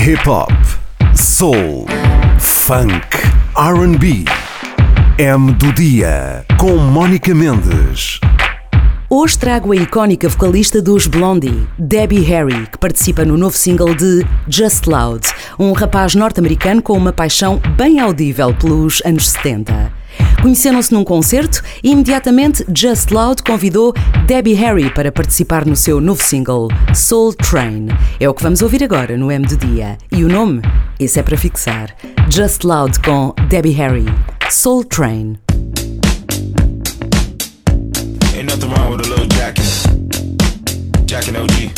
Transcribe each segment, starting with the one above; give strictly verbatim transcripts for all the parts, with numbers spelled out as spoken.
Hip-hop, soul, funk, R and B. M do Dia, com Mónica Mendes. Hoje trago a icónica vocalista dos Blondie, Debbie Harry, que participa no novo single de Just Loud, um rapaz norte-americano com uma paixão bem audível pelos anos setenta. Conheceram-se num concerto e imediatamente Just Loud convidou Debbie Harry para participar no seu novo single, Soul Train. É o que vamos ouvir agora no M do Dia. E o nome? Esse é para fixar. Just Loud com Debbie Harry, Soul Train. Ain't nothing wrong with a little jacking. Jacking O G.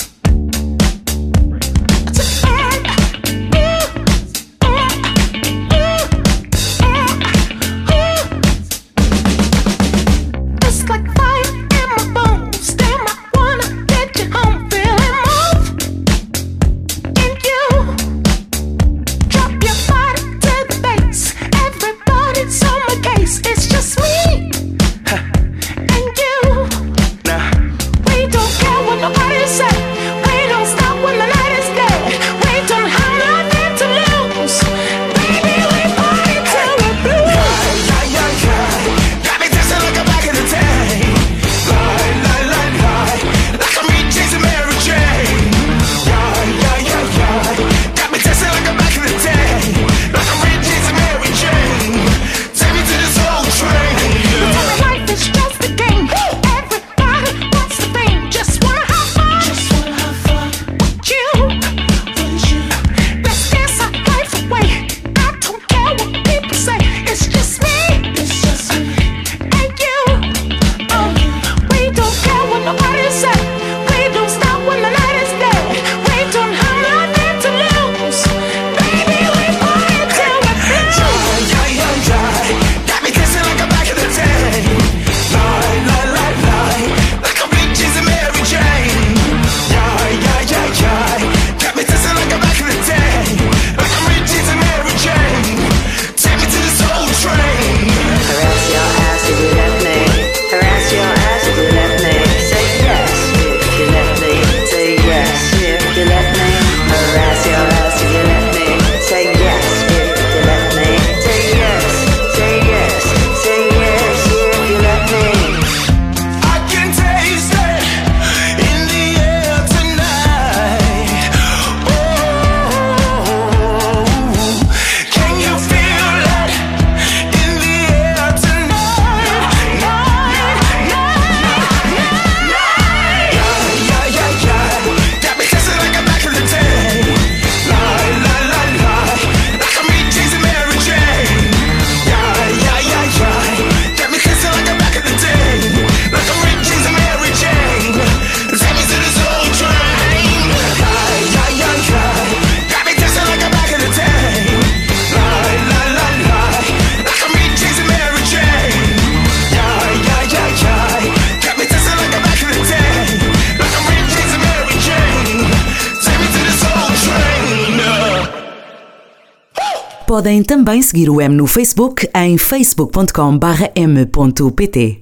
Podem também seguir o M no Facebook em facebook ponto com barra m ponto pt.